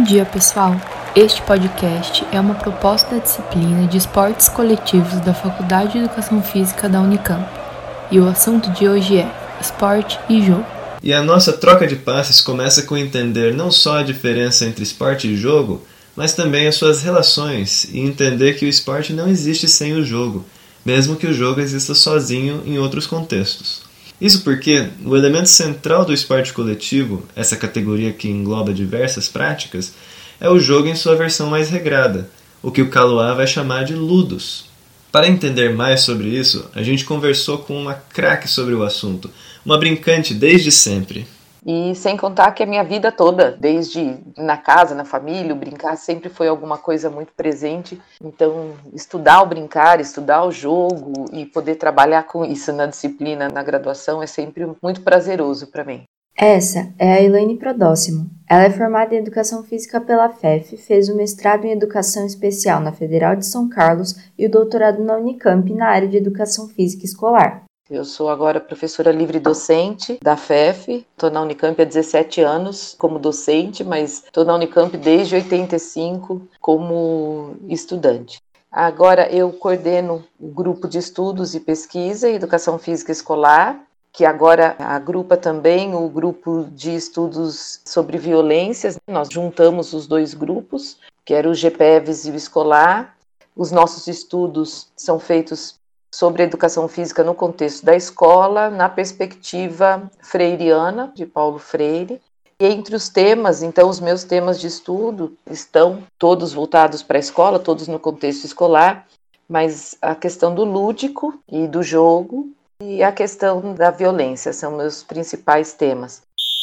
dia, pessoal! Este podcast é uma proposta da disciplina de esportes coletivos da Faculdade de Educação Física da Unicamp. E o assunto de hoje é esporte e jogo. E a nossa troca de passes começa com entender não só a diferença entre esporte e jogo, mas também as suas relações e entender que o esporte não existe sem o jogo, mesmo que o jogo exista sozinho em outros contextos. Isso porque o elemento central do esporte coletivo, essa categoria que engloba diversas práticas, é o jogo em sua versão mais regrada, o que o Kaluá vai chamar de ludos. Para entender mais sobre isso, a gente conversou com uma craque sobre o assunto, uma brincante desde sempre. E sem contar que a minha vida toda, desde na casa, na família, o brincar sempre foi alguma coisa muito presente. Então, estudar o brincar, estudar o jogo e poder trabalhar com isso na disciplina, na graduação, é sempre muito prazeroso para mim. Essa é a Elaine Prodóximo. Ela é formada em Educação Física pela FEF, fez o mestrado em Educação Especial na Federal de São Carlos e o doutorado na Unicamp na área de Educação Física Escolar. Eu sou agora professora livre docente da FEF, estou na Unicamp há 17 anos como docente, mas estou na Unicamp desde 85 como estudante. Agora eu coordeno o grupo de estudos e pesquisa em Educação Física Escolar, que agora agrupa também o grupo de estudos sobre violências. Nós juntamos os dois grupos, que era o GPEVs e o escolar. Os nossos estudos são feitos sobre a educação física no contexto da escola, na perspectiva freiriana, de Paulo Freire. E entre os temas, então, os meus temas de estudo estão todos voltados para a escola, todos no contexto escolar, mas a questão do lúdico e do jogo e a questão da violência são meus principais temas.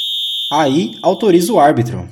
Aí, autoriza o árbitro.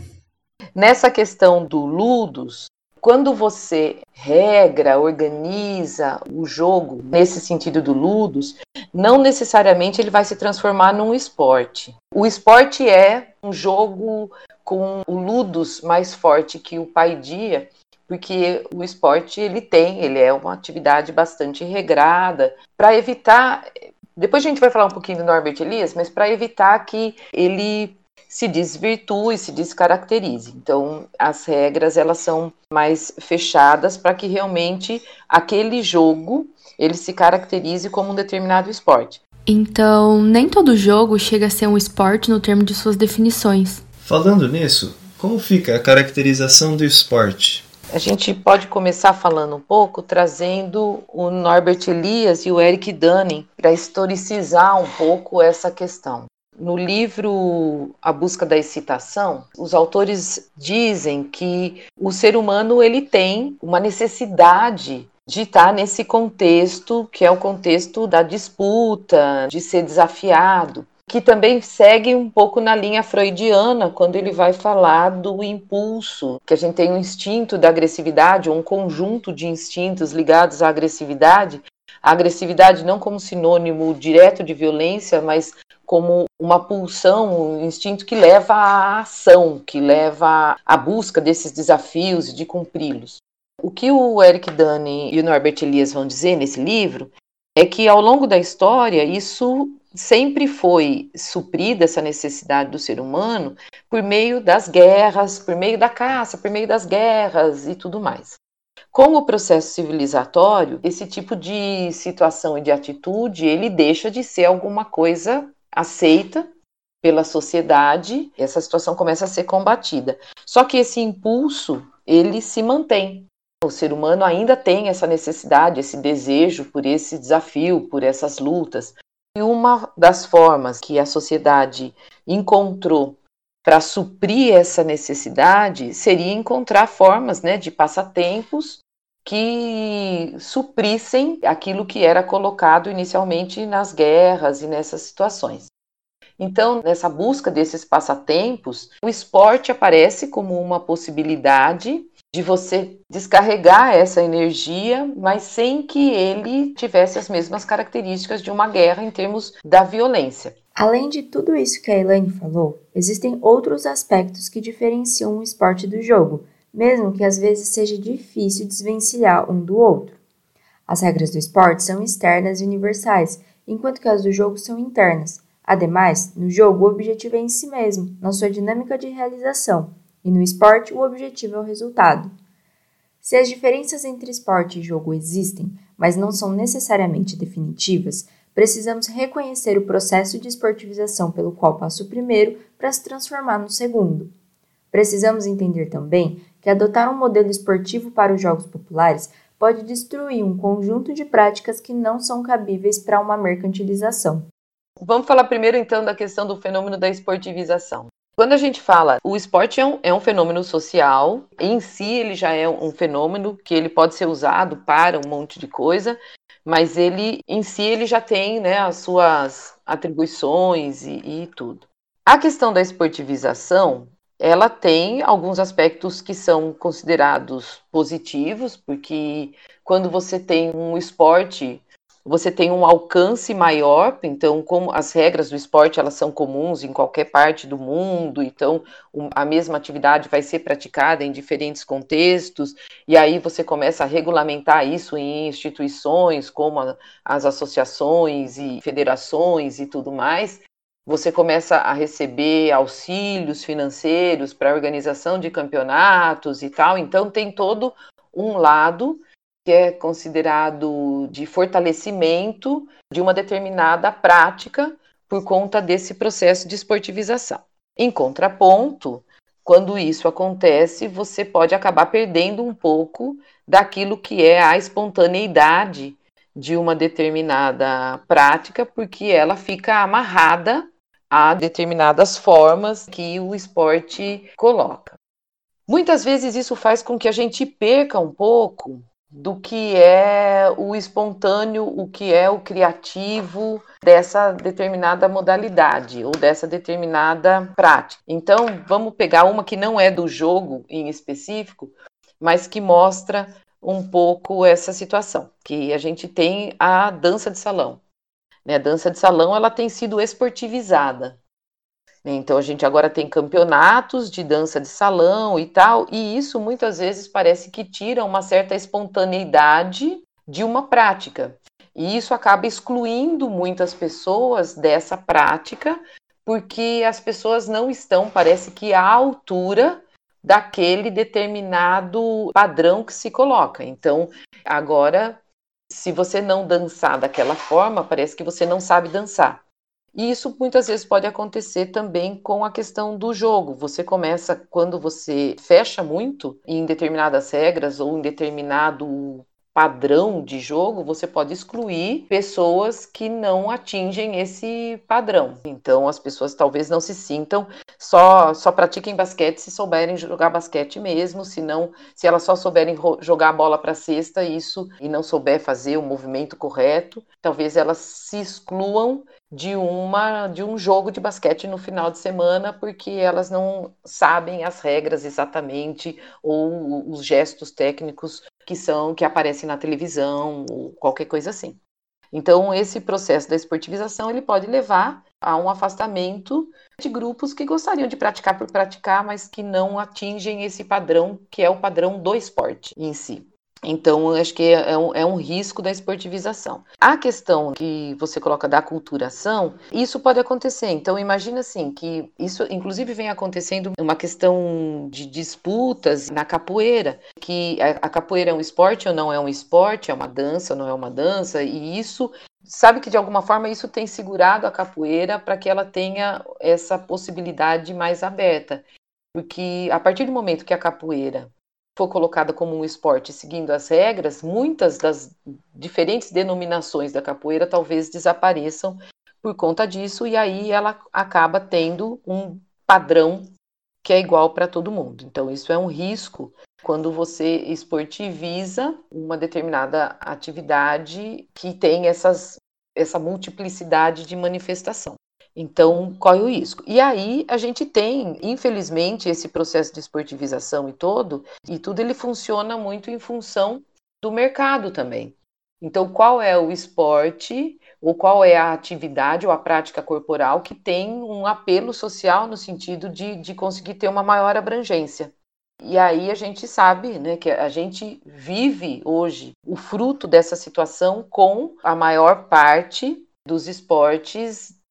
Nessa questão do ludos, quando você regra, organiza o jogo, nesse sentido do ludos, não necessariamente ele vai se transformar num esporte. O esporte é um jogo com o ludos mais forte que o paideia, porque o esporte ele é uma atividade bastante regrada, para evitar, depois a gente vai falar um pouquinho do Norbert Elias, mas para evitar que ele se desvirtue, se descaracterize. Então, as regras elas são mais fechadas para que realmente aquele jogo ele se caracterize como um determinado esporte. Então, nem todo jogo chega a ser um esporte no termo de suas definições. Falando nisso, como fica a caracterização do esporte? A gente pode começar falando um pouco, trazendo o Norbert Elias e o Eric Dunning para historicizar um pouco essa questão. No livro A Busca da Excitação, os autores dizem que o ser humano ele tem uma necessidade de estar nesse contexto, que é o contexto da disputa, de ser desafiado, que também segue um pouco na linha freudiana, quando ele vai falar do impulso, que a gente tem um instinto da agressividade, ou um conjunto de instintos ligados à agressividade. A agressividade não como sinônimo direto de violência, mas como uma pulsão, um instinto que leva à ação, que leva à busca desses desafios e de cumpri-los. O que o Eric Dunning e o Norbert Elias vão dizer nesse livro é que ao longo da história isso sempre foi suprida, essa necessidade do ser humano, por meio das guerras, por meio da caça, por meio das guerras e tudo mais. Com o processo civilizatório, esse tipo de situação e de atitude, ele deixa de ser alguma coisa aceita pela sociedade, essa situação começa a ser combatida. Só que esse impulso, ele se mantém. O ser humano ainda tem essa necessidade, esse desejo por esse desafio, por essas lutas. E uma das formas que a sociedade encontrou para suprir essa necessidade seria encontrar formas, de passatempos que suprissem aquilo que era colocado inicialmente nas guerras e nessas situações. Então, nessa busca desses passatempos, o esporte aparece como uma possibilidade de você descarregar essa energia, mas sem que ele tivesse as mesmas características de uma guerra em termos da violência. Além de tudo isso que a Elaine falou, existem outros aspectos que diferenciam o esporte do jogo, mesmo que às vezes seja difícil desvencilhar um do outro. As regras do esporte são externas e universais, enquanto que as do jogo são internas. Ademais, no jogo o objetivo é em si mesmo, na sua dinâmica de realização. e no esporte o objetivo é o resultado. Se as diferenças entre esporte e jogo existem, mas não são necessariamente definitivas, precisamos reconhecer o processo de esportivização pelo qual passa o primeiro para se transformar no segundo. Precisamos entender também que adotar um modelo esportivo para os jogos populares pode destruir um conjunto de práticas que não são cabíveis para uma mercantilização. Vamos falar primeiro, então, da questão do fenômeno da esportivização. Quando a gente fala, o esporte é um fenômeno social, em si ele já é um fenômeno que ele pode ser usado para um monte de coisa, mas ele, em si, ele já tem, né, as suas atribuições e tudo. A questão da esportivização, ela tem alguns aspectos que são considerados positivos, porque quando você tem um esporte, você tem um alcance maior, então como as regras do esporte elas são comuns em qualquer parte do mundo, então a mesma atividade vai ser praticada em diferentes contextos, e aí você começa a regulamentar isso em instituições como as associações e federações e tudo mais. Você começa a receber auxílios financeiros para a organização de campeonatos e tal, então tem todo um lado que é considerado de fortalecimento de uma determinada prática por conta desse processo de esportivização. Em contraponto, quando isso acontece, você pode acabar perdendo um pouco daquilo que é a espontaneidade de uma determinada prática, porque ela fica amarrada a determinadas formas que o esporte coloca. Muitas vezes isso faz com que a gente perca um pouco do que é o espontâneo, o que é o criativo dessa determinada modalidade ou dessa determinada prática. Então, vamos pegar uma que não é do jogo em específico, mas que mostra um pouco essa situação, que a gente tem a dança de salão. A dança de salão ela tem sido esportivizada. Então, a gente agora tem campeonatos de dança de salão e tal, e isso muitas vezes parece que tira uma certa espontaneidade de uma prática. E isso acaba excluindo muitas pessoas dessa prática, porque as pessoas não estão, parece que, à altura daquele determinado padrão que se coloca. Então, agora, se você não dançar daquela forma, parece que você não sabe dançar. E isso muitas vezes pode acontecer também com a questão do jogo. Você começa, quando você fecha muito em determinadas regras ou em determinado padrão de jogo, você pode excluir pessoas que não atingem esse padrão. Então, as pessoas talvez não se sintam, só pratiquem basquete se souberem jogar basquete mesmo, se elas só souberem jogar a bola para a cesta, isso, e não souber fazer o movimento correto, talvez elas se excluam de um jogo de basquete no final de semana, porque elas não sabem as regras exatamente, ou os gestos técnicos que aparecem na televisão, ou qualquer coisa assim. Então, esse processo da esportivização, ele pode levar a um afastamento de grupos que gostariam de praticar por praticar, mas que não atingem esse padrão, que é o padrão do esporte em si. Então, eu acho que é um risco da esportivização. A questão que você coloca da aculturação, isso pode acontecer. Então, imagina assim, que isso inclusive vem acontecendo uma questão de disputas na capoeira, que a capoeira é um esporte ou não é um esporte, é uma dança ou não é uma dança, e isso, sabe que de alguma forma isso tem segurado a capoeira para que ela tenha essa possibilidade mais aberta. Porque a partir do momento que a capoeira for colocada como um esporte seguindo as regras, muitas das diferentes denominações da capoeira talvez desapareçam por conta disso, e aí ela acaba tendo um padrão que é igual para todo mundo. Então, isso é um risco quando você esportiviza uma determinada atividade que tem essa multiplicidade de manifestação. Então, corre o risco. E aí, a gente tem, infelizmente, esse processo de esportivização e tudo ele funciona muito em função do mercado também. Então, qual é o esporte, ou qual é a atividade ou a prática corporal que tem um apelo social no sentido de conseguir ter uma maior abrangência? E aí a gente sabe, né, que a gente vive hoje o fruto dessa situação com a maior parte dos esportes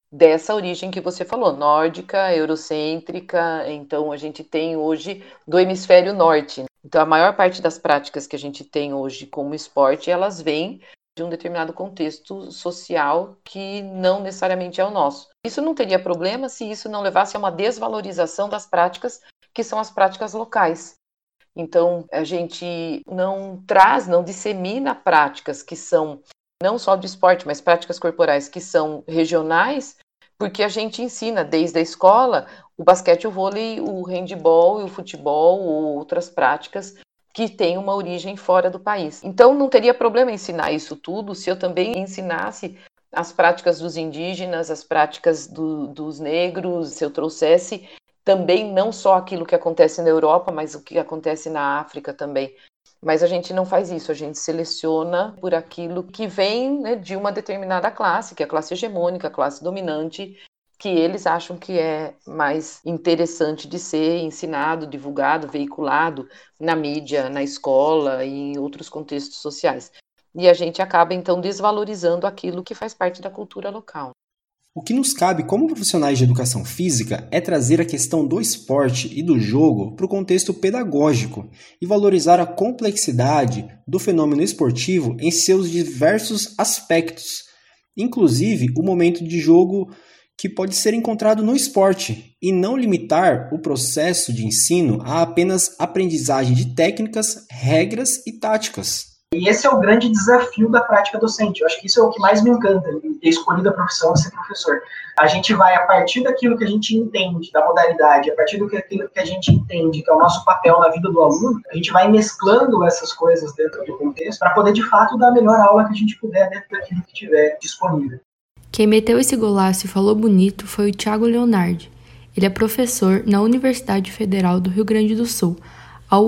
dessa origem que você falou, nórdica, eurocêntrica. Então a gente tem hoje do hemisfério norte. Então a maior parte das práticas que a gente tem hoje como esporte, elas vêm de um determinado contexto social que não necessariamente é o nosso. Isso não teria problema se isso não levasse a uma desvalorização das práticas que são as práticas locais. Então, a gente não dissemina práticas que são não só do esporte, mas práticas corporais que são regionais, porque a gente ensina desde a escola o basquete, o vôlei, o handebol e o futebol ou outras práticas que têm uma origem fora do país. Então, não teria problema ensinar isso tudo se eu também ensinasse as práticas dos indígenas, as práticas dos negros, se eu trouxesse também não só aquilo que acontece na Europa, mas o que acontece na África também. Mas a gente não faz isso, a gente seleciona por aquilo que vem, né, de uma determinada classe, que é a classe hegemônica, a classe dominante, que eles acham que é mais interessante de ser ensinado, divulgado, veiculado na mídia, na escola e em outros contextos sociais. E a gente acaba, então, desvalorizando aquilo que faz parte da cultura local. O que nos cabe como profissionais de educação física é trazer a questão do esporte e do jogo para o contexto pedagógico e valorizar a complexidade do fenômeno esportivo em seus diversos aspectos, inclusive o momento de jogo que pode ser encontrado no esporte, e não limitar o processo de ensino a apenas aprendizagem de técnicas, regras e táticas. E esse é o grande desafio da prática docente. Eu acho que isso é o que mais me encanta, ter escolhido a profissão de ser professor. A gente vai, a partir daquilo que a gente entende, da modalidade, a partir daquilo que a gente entende, que é o nosso papel na vida do aluno, a gente vai mesclando essas coisas dentro do contexto para poder, de fato, dar a melhor aula que a gente puder dentro daquilo que tiver disponível. Quem meteu esse golaço e falou bonito foi o Thiago Leonardi. Ele é professor na Universidade Federal do Rio Grande do Sul, a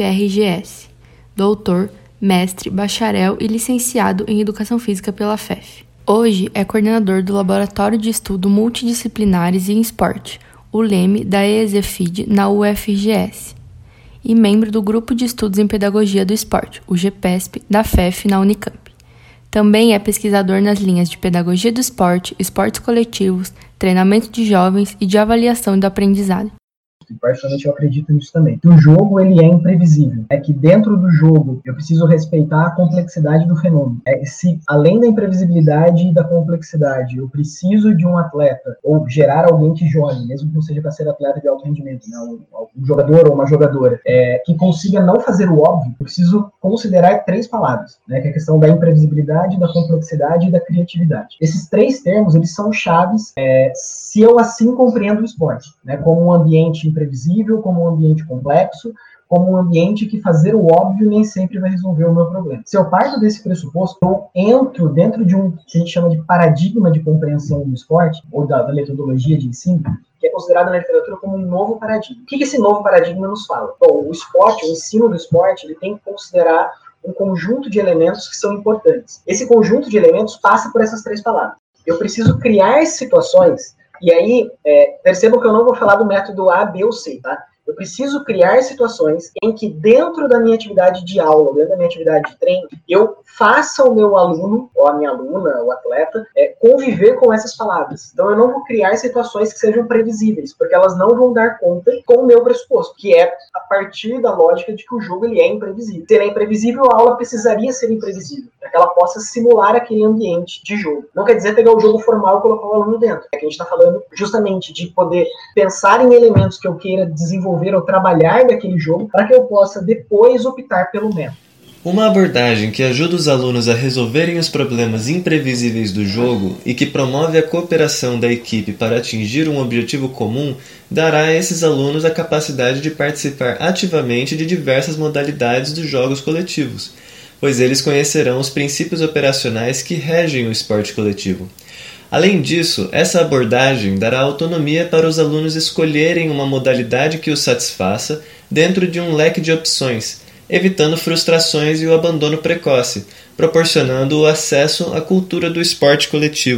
UFRGS, doutor, mestre, bacharel e licenciado em Educação Física pela FEF. Hoje é coordenador do Laboratório de Estudo Multidisciplinares em Esporte, o LEME da ESEFID na UFRGS, e membro do Grupo de Estudos em Pedagogia do Esporte, o GPESP, da FEF na Unicamp. Também é pesquisador nas linhas de Pedagogia do Esporte, Esportes Coletivos, Treinamento de Jovens e de Avaliação do Aprendizado. Particularmente eu acredito nisso também. O jogo, ele é imprevisível. É que dentro do jogo eu preciso respeitar a complexidade do fenômeno. Se além da imprevisibilidade e da complexidade eu preciso de um atleta, ou gerar alguém que jogue, mesmo que não seja para ser atleta de alto rendimento, né? Um jogador ou uma jogadora, que consiga não fazer o óbvio, eu preciso considerar 3 palavras, né? Que é a questão da imprevisibilidade, da complexidade e da criatividade. Esses 3 termos, eles são chaves se eu assim compreendo o esporte, né? Como um ambiente imprevisível, como um ambiente complexo, como um ambiente que fazer o óbvio nem sempre vai resolver o meu problema. Se eu parto desse pressuposto, eu entro dentro de um que a gente chama de paradigma de compreensão do esporte, ou da metodologia de ensino, que é considerado na literatura como um novo paradigma. O que esse novo paradigma nos fala? Bom, o esporte, o ensino do esporte, ele tem que considerar um conjunto de elementos que são importantes. Esse conjunto de elementos passa por essas 3 palavras. Eu preciso criar situações. E aí, percebam que eu não vou falar do método A, B ou C, tá? Eu preciso criar situações em que dentro da minha atividade de aula, dentro da minha atividade de treino, eu faça o meu aluno, ou a minha aluna, o atleta, conviver com essas palavras. Então eu não vou criar situações que sejam previsíveis, porque elas não vão dar conta com o meu pressuposto, que é a partir da lógica de que o jogo ele é imprevisível. Se ele é imprevisível, a aula precisaria ser imprevisível, para que ela possa simular aquele ambiente de jogo. Não quer dizer pegar o jogo formal e colocar o aluno dentro. É que a gente está falando justamente de poder pensar em elementos que eu queira desenvolver ou trabalhar daquele jogo para que eu possa depois optar pelo método. Uma abordagem que ajuda os alunos a resolverem os problemas imprevisíveis do jogo e que promove a cooperação da equipe para atingir um objetivo comum dará a esses alunos a capacidade de participar ativamente de diversas modalidades dos jogos coletivos, pois eles conhecerão os princípios operacionais que regem o esporte coletivo. Além disso, essa abordagem dará autonomia para os alunos escolherem uma modalidade que os satisfaça dentro de um leque de opções, evitando frustrações e o abandono precoce, proporcionando o acesso à cultura do esporte coletivo.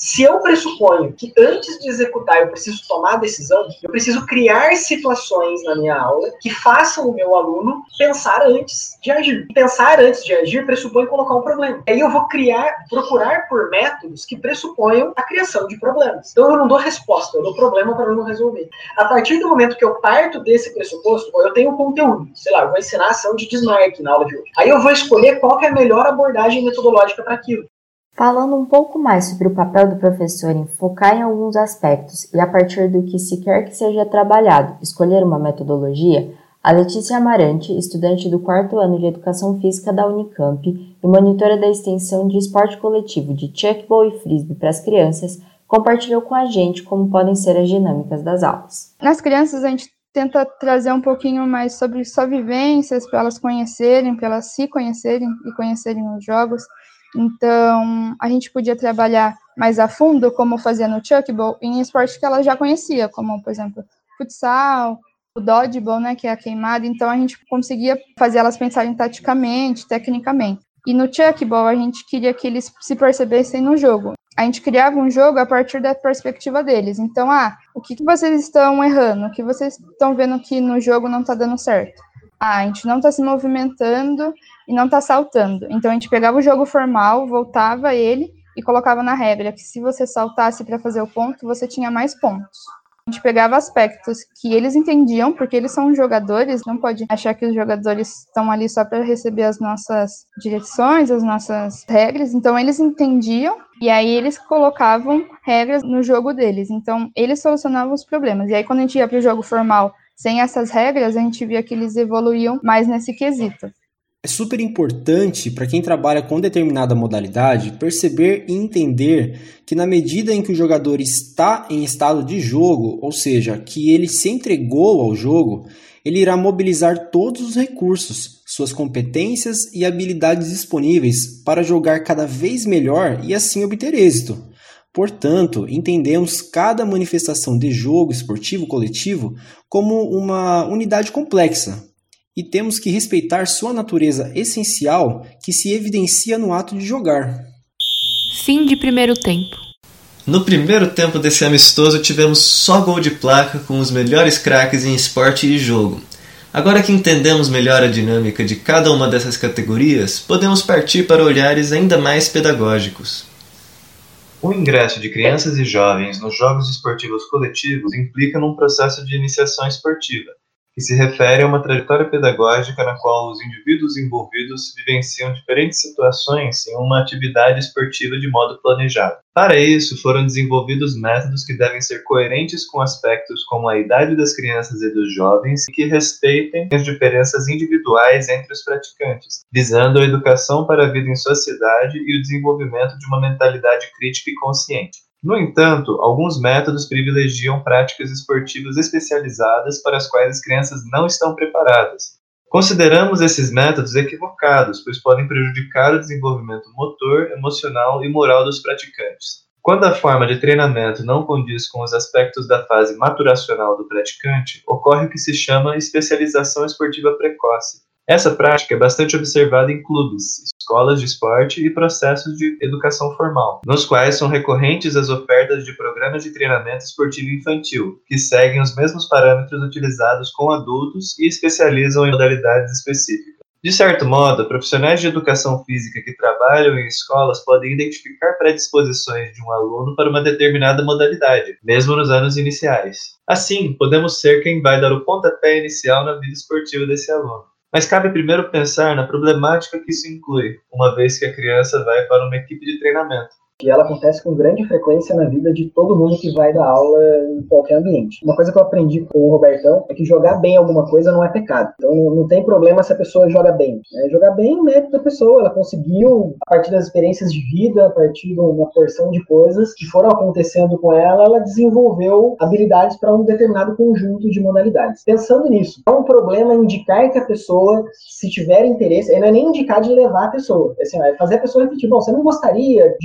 Se eu pressuponho que antes de executar eu preciso tomar a decisão, eu preciso criar situações na minha aula que façam o meu aluno pensar antes de agir. Pensar antes de agir pressupõe colocar um problema. Aí eu vou procurar por métodos que pressuponham a criação de problemas. Então eu não dou resposta, eu dou problema para o aluno resolver. A partir do momento que eu parto desse pressuposto, eu tenho um conteúdo, sei lá, eu vou ensinar a ação de desmarque na aula de hoje. Aí eu vou escolher qual que é a melhor abordagem metodológica para aquilo. Falando um pouco mais sobre o papel do professor em focar em alguns aspectos e a partir do que se quer que seja trabalhado, escolher uma metodologia, a Letícia Amarante, estudante do 4º ano de Educação Física da Unicamp e monitora da extensão de esporte coletivo de Chuckball e Frisbee para as crianças, compartilhou com a gente como podem ser as dinâmicas das aulas. Nas crianças, a gente tenta trazer um pouquinho mais sobre suas vivências, para elas conhecerem, para elas se conhecerem e conhecerem os jogos. Então, a gente podia trabalhar mais a fundo, como fazia no Chuckball, em esportes que ela já conhecia, como, por exemplo, futsal, o dodgeball, né, que é a queimada. Então, a gente conseguia fazer elas pensarem taticamente, tecnicamente. E no Chuckball, a gente queria que eles se percebessem no jogo. A gente criava um jogo a partir da perspectiva deles. Então, o que vocês estão errando? O que vocês estão vendo que no jogo não está dando certo? A gente não está se movimentando e não está saltando. Então, a gente pegava o jogo formal, voltava ele e colocava na regra que se você saltasse para fazer o ponto, você tinha mais pontos. A gente pegava aspectos que eles entendiam, porque eles são jogadores, não pode achar que os jogadores estão ali só para receber as nossas direções, as nossas regras. Então, eles entendiam e aí eles colocavam regras no jogo deles. Então, eles solucionavam os problemas. E aí, quando a gente ia para o jogo formal sem essas regras, a gente via que eles evoluíam mais nesse quesito. É super importante para quem trabalha com determinada modalidade perceber e entender que na medida em que o jogador está em estado de jogo, ou seja, que ele se entregou ao jogo, ele irá mobilizar todos os recursos, suas competências e habilidades disponíveis para jogar cada vez melhor e assim obter êxito. Portanto, entendemos cada manifestação de jogo esportivo coletivo como uma unidade complexa e temos que respeitar sua natureza essencial que se evidencia no ato de jogar. Fim de primeiro tempo. No primeiro tempo desse amistoso tivemos só gol de placa com os melhores craques em esporte e jogo. Agora que entendemos melhor a dinâmica de cada uma dessas categorias, podemos partir para olhares ainda mais pedagógicos. O ingresso de crianças e jovens nos jogos esportivos coletivos implica num processo de iniciação esportiva, que se refere a uma trajetória pedagógica na qual os indivíduos envolvidos vivenciam diferentes situações em uma atividade esportiva de modo planejado. Para isso, foram desenvolvidos métodos que devem ser coerentes com aspectos como a idade das crianças e dos jovens e que respeitem as diferenças individuais entre os praticantes, visando a educação para a vida em sociedade e o desenvolvimento de uma mentalidade crítica e consciente. No entanto, alguns métodos privilegiam práticas esportivas especializadas para as quais as crianças não estão preparadas. Consideramos esses métodos equivocados, pois podem prejudicar o desenvolvimento motor, emocional e moral dos praticantes. Quando a forma de treinamento não condiz com os aspectos da fase maturacional do praticante, ocorre o que se chama especialização esportiva precoce. Essa prática é bastante observada em clubes, escolas de esporte e processos de educação formal, nos quais são recorrentes as ofertas de programas de treinamento esportivo infantil, que seguem os mesmos parâmetros utilizados com adultos e especializam em modalidades específicas. De certo modo, profissionais de educação física que trabalham em escolas podem identificar predisposições de um aluno para uma determinada modalidade, mesmo nos anos iniciais. Assim, podemos ser quem vai dar o pontapé inicial na vida esportiva desse aluno. Mas cabe primeiro pensar na problemática que isso inclui, uma vez que a criança vai para uma equipe de treinamento. E ela acontece com grande frequência na vida de todo mundo que vai dar aula em qualquer ambiente. Uma coisa que eu aprendi com o Robertão é que jogar bem alguma coisa não é pecado. Então não tem problema se a pessoa joga bem. Jogar bem é mérito da pessoa. Ela conseguiu, a partir das experiências de vida, a partir de uma porção de coisas que foram acontecendo com ela, ela desenvolveu habilidades para um determinado conjunto de modalidades. Pensando nisso, é um problema indicar que a pessoa, se tiver interesse, não é nem indicar de levar a pessoa. Assim, é fazer a pessoa refletir, bom, você não gostaria de jogar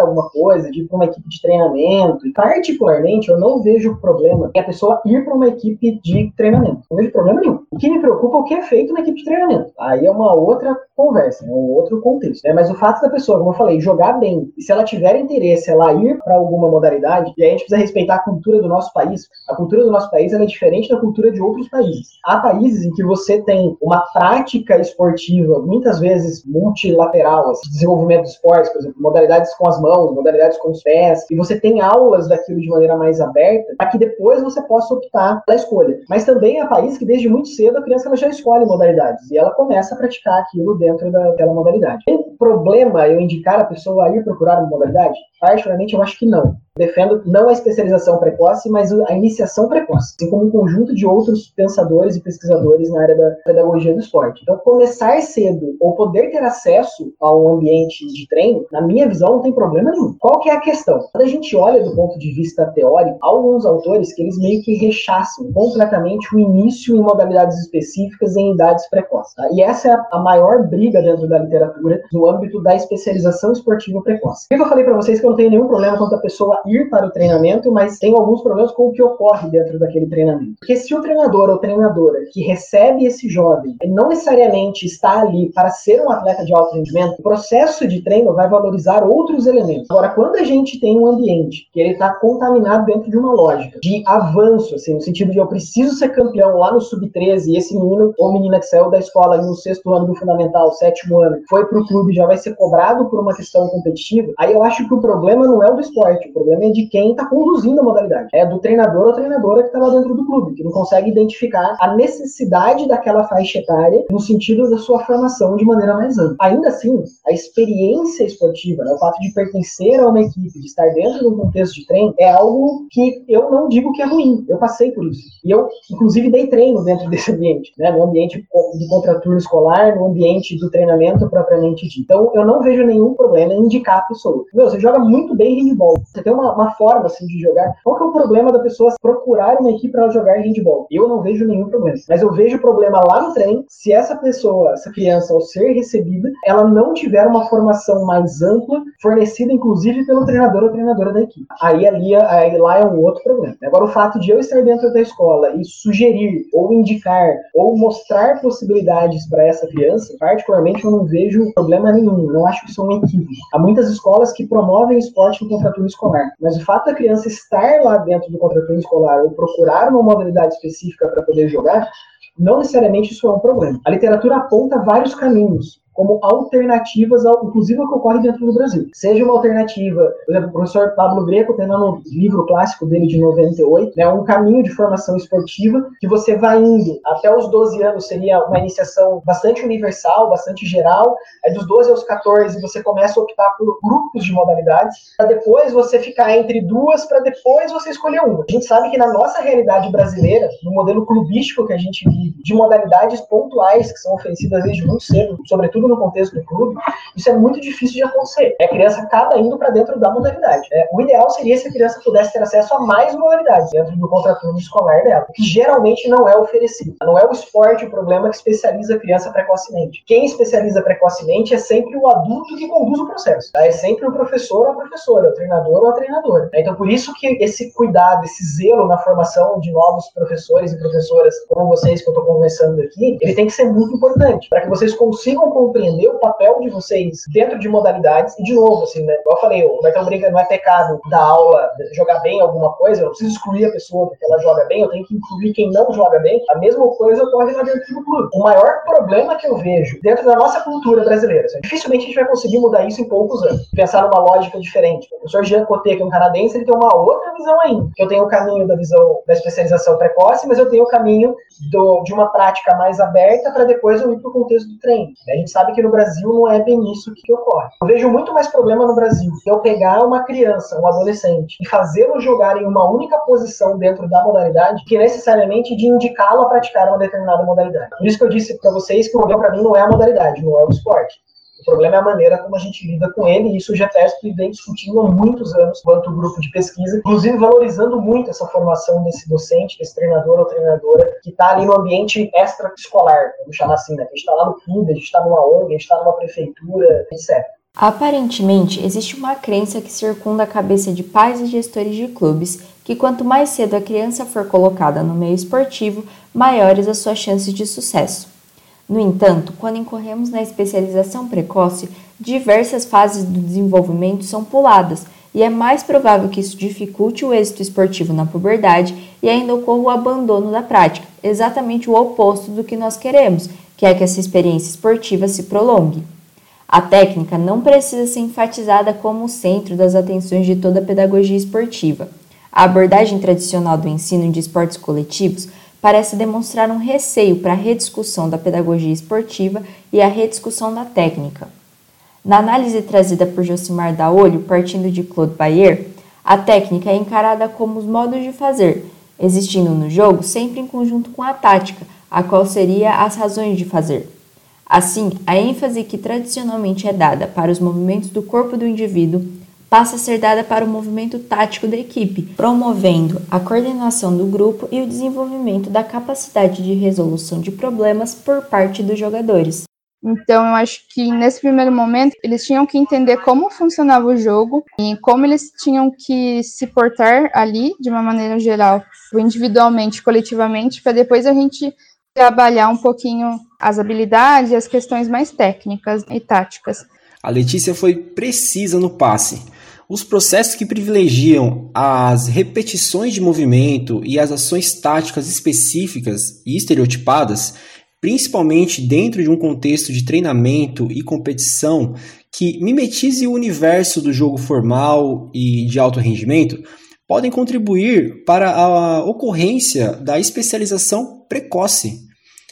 alguma coisa, de ir para uma equipe de treinamento. E, particularmente, eu não vejo problema em a pessoa ir para uma equipe de treinamento. Não vejo problema nenhum. O que me preocupa é o que é feito na equipe de treinamento. Aí é uma outra conversa, um outro contexto. Mas o fato da pessoa, como eu falei, jogar bem, e se ela tiver interesse, ela ir para alguma modalidade, e aí a gente precisa respeitar a cultura do nosso país. A cultura do nosso país ela é diferente da cultura de outros países. Há países em que você tem uma prática esportiva, muitas vezes multilateral, assim, desenvolvimento de esportes, por exemplo, modalidades com as mãos, modalidades com os pés, e você tem aulas daquilo de maneira mais aberta, para que depois você possa optar pela escolha. Mas também há países que desde muito cedo a criança ela já escolhe modalidades, e ela começa a praticar aquilo dentro daquela modalidade. Tem problema eu indicar a pessoa a ir procurar uma modalidade? Particularmente eu acho que não. Defendo não a especialização precoce, mas a iniciação precoce, assim como um conjunto de outros pensadores e pesquisadores na área da pedagogia do esporte. Então, começar cedo ou poder ter acesso a um ambiente de treino, na minha visão, não tem problema nenhum. Qual que é a questão? Quando a gente olha do ponto de vista teórico, há alguns autores que eles meio que rechaçam completamente o início em modalidades específicas em idades precoces. Tá? E essa é a maior briga dentro da literatura no âmbito da especialização esportiva precoce. Por que eu falei para vocês que eu não tenho nenhum problema quanto a pessoa ir para o treinamento, mas tem alguns problemas com o que ocorre dentro daquele treinamento. Porque se o treinador ou treinadora que recebe esse jovem não necessariamente está ali para ser um atleta de alto rendimento, o processo de treino vai valorizar outros elementos. Agora, quando a gente tem um ambiente que ele está contaminado dentro de uma lógica de avanço, assim, no sentido de eu preciso ser campeão lá no sub-13 e esse menino ou menina que saiu da escola no 6º ano do fundamental, 7º ano, foi para o clube e já vai ser cobrado por uma questão competitiva, aí eu acho que o problema não é o do esporte, o problema é de quem está conduzindo a modalidade. É do treinador ou treinadora que está lá dentro do clube, que não consegue identificar a necessidade daquela faixa etária no sentido da sua formação de maneira mais ampla. Ainda assim, a experiência esportiva, né, o fato de pertencer a uma equipe, de estar dentro de um contexto de treino, é algo que eu não digo que é ruim. Eu passei por isso. E eu, inclusive, dei treino dentro desse ambiente, né, no ambiente do contraturno escolar, no ambiente do treinamento propriamente dito. Então, eu não vejo nenhum problema em indicar a pessoa. Você joga muito bem handball. Você tem uma forma assim, de jogar. Qual que é o problema da pessoa procurar uma equipe para jogar handball? Eu não vejo nenhum problema. Mas eu vejo problema lá no treino se essa pessoa, essa criança, ao ser recebida, ela não tiver uma formação mais ampla, fornecida inclusive pelo treinador ou treinadora da equipe. Aí lá é um outro problema. Agora, o fato de eu estar dentro da escola e sugerir, ou indicar, ou mostrar possibilidades para essa criança, particularmente eu não vejo problema nenhum. Eu não acho que isso é um equívoco. Há muitas escolas que promovem esporte no contraturno escolar. Mas o fato da criança estar lá dentro do contraturno escolar ou procurar uma modalidade específica para poder jogar, não necessariamente isso é um problema. A literatura aponta vários caminhos como alternativas, inclusive ao que ocorre dentro do Brasil. Seja uma alternativa, por exemplo, o professor Pablo Greco tem no livro clássico dele de 98, né, um caminho de formação esportiva que você vai indo até os 12 anos, seria uma iniciação bastante universal, bastante geral, aí dos 12 aos 14 você começa a optar por grupos de modalidades, para depois você ficar entre duas, para depois você escolher uma. A gente sabe que na nossa realidade brasileira, no modelo clubístico que a gente vive, de modalidades pontuais que são oferecidas desde muito cedo, sobretudo no contexto do clube, isso é muito difícil de acontecer. A criança acaba indo para dentro da modalidade. O ideal seria se a criança pudesse ter acesso a mais modalidades dentro do contraturno escolar dela, que geralmente não é oferecido. Não é o esporte o problema que especializa a criança precocemente. Quem especializa precocemente é sempre o adulto que conduz o processo. Tá? É sempre o professor ou a professora, o treinador ou a treinadora. Então, por isso que esse cuidado, esse zelo na formação de novos professores e professoras como vocês que eu estou conversando aqui, ele tem que ser muito importante, para que vocês consigam compreender o papel de vocês dentro de modalidades. E de novo, assim, né, igual eu falei, o Bertão brinca, não é pecado da aula jogar bem alguma coisa, eu não preciso excluir a pessoa porque ela joga bem, eu tenho que incluir quem não joga bem. A mesma coisa ocorre lá dentro do clube. O maior problema que eu vejo dentro da nossa cultura brasileira, assim, dificilmente a gente vai conseguir mudar isso em poucos anos, pensar numa lógica diferente. O professor Jean Coté, que é um canadense, ele tem uma outra visão ainda. Eu tenho o caminho da visão da especialização precoce, mas eu tenho o caminho de uma prática mais aberta para depois eu ir para o contexto do treino. A gente sabe que no Brasil não é bem isso que ocorre. Eu vejo muito mais problema no Brasil de eu pegar uma criança, um adolescente, e fazê-lo jogar em uma única posição dentro da modalidade, que necessariamente de indicá-lo a praticar uma determinada modalidade. Por isso que eu disse para vocês que o problema para mim não é a modalidade, não é o esporte. O problema é a maneira como a gente lida com ele, e isso o GEPESP vem discutindo há muitos anos quanto grupo de pesquisa, inclusive valorizando muito essa formação desse docente, desse treinador ou treinadora, que está ali no ambiente extra-escolar, vamos chamar assim, né? A gente está lá no clube, a gente está numa ONG, a gente está numa prefeitura, etc. Aparentemente, existe uma crença que circunda a cabeça de pais e gestores de clubes que quanto mais cedo a criança for colocada no meio esportivo, maiores as suas chances de sucesso. No entanto, quando incorremos na especialização precoce, diversas fases do desenvolvimento são puladas e é mais provável que isso dificulte o êxito esportivo na puberdade e ainda ocorra o abandono da prática, exatamente o oposto do que nós queremos, que é que essa experiência esportiva se prolongue. A técnica não precisa ser enfatizada como o centro das atenções de toda a pedagogia esportiva. A abordagem tradicional do ensino de esportes coletivos parece demonstrar um receio para a rediscussão da pedagogia esportiva e a rediscussão da técnica. Na análise trazida por Josimar Daolio, partindo de Claude Bayer, a técnica é encarada como os modos de fazer, existindo no jogo sempre em conjunto com a tática, a qual seria as razões de fazer. Assim, a ênfase que tradicionalmente é dada para os movimentos do corpo do indivíduo passa a ser dada para o movimento tático da equipe, promovendo a coordenação do grupo e o desenvolvimento da capacidade de resolução de problemas por parte dos jogadores. Então, eu acho que nesse primeiro momento, eles tinham que entender como funcionava o jogo e como eles tinham que se portar ali, de uma maneira geral, individualmente, coletivamente, para depois a gente trabalhar um pouquinho as habilidades e as questões mais técnicas e táticas. A Letícia foi precisa no passe. Os processos que privilegiam as repetições de movimento e as ações táticas específicas e estereotipadas, principalmente dentro de um contexto de treinamento e competição que mimetize o universo do jogo formal e de alto rendimento, podem contribuir para a ocorrência da especialização precoce.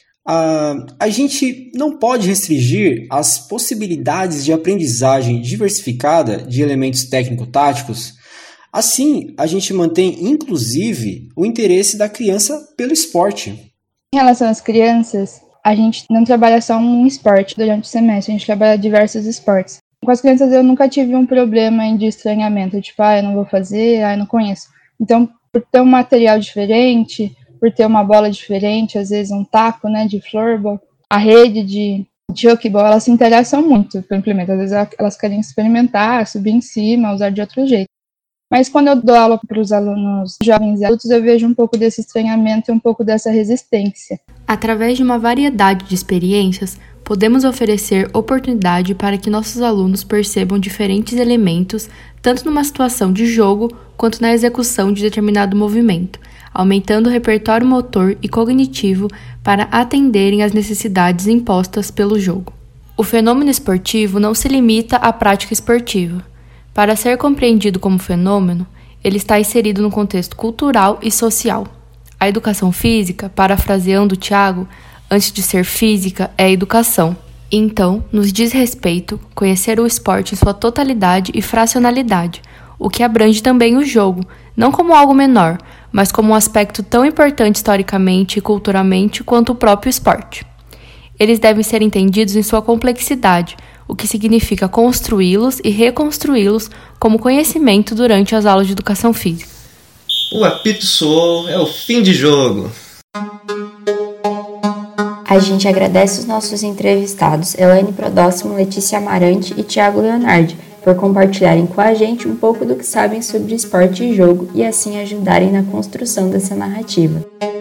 A gente não pode restringir as possibilidades de aprendizagem diversificada de elementos técnico-táticos. Assim, a gente mantém, inclusive, o interesse da criança pelo esporte. Em relação às crianças, a gente não trabalha só um esporte durante o semestre, a gente trabalha diversos esportes. Com as crianças eu nunca tive um problema de estranhamento, tipo, eu não vou fazer, eu não conheço. Então, por ter um material diferente, por ter uma bola diferente, às vezes um taco, né, de floorball, a rede de chuckball, elas se interessam muito pelo implemento. Às vezes elas querem experimentar, subir em cima, usar de outro jeito. Mas quando eu dou aula para os alunos jovens e adultos, eu vejo um pouco desse estranhamento e um pouco dessa resistência. Através de uma variedade de experiências, podemos oferecer oportunidade para que nossos alunos percebam diferentes elementos, tanto numa situação de jogo quanto na execução de determinado movimento, aumentando o repertório motor e cognitivo para atenderem às necessidades impostas pelo jogo. O fenômeno esportivo não se limita à prática esportiva. Para ser compreendido como fenômeno, ele está inserido no contexto cultural e social. A educação física, parafraseando Tiago, antes de ser física, é educação. Então, nos diz respeito conhecer o esporte em sua totalidade e fracionalidade, o que abrange também o jogo, não como algo menor, mas como um aspecto tão importante historicamente e culturalmente quanto o próprio esporte. Eles devem ser entendidos em sua complexidade, o que significa construí-los e reconstruí-los como conhecimento durante as aulas de educação física. O apito soou, é o fim de jogo. A gente agradece os nossos entrevistados, Elaine Prodóximo, Letícia Amarante e Thiago Leonardi, por compartilharem com a gente um pouco do que sabem sobre esporte e jogo e assim ajudarem na construção dessa narrativa.